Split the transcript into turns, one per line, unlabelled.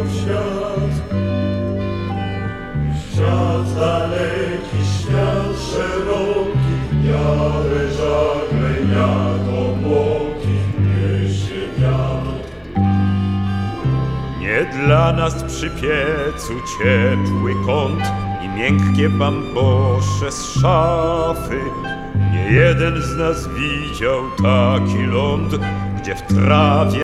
w świat. Świat daleki, świat szeroki, białe żagle jak obłoki niesie wiatr.
Nie dla nas przy piecu ciepły kąt i miękkie bambosze z szafy. Nie jeden z nas widział taki ląd, gdzie w trawie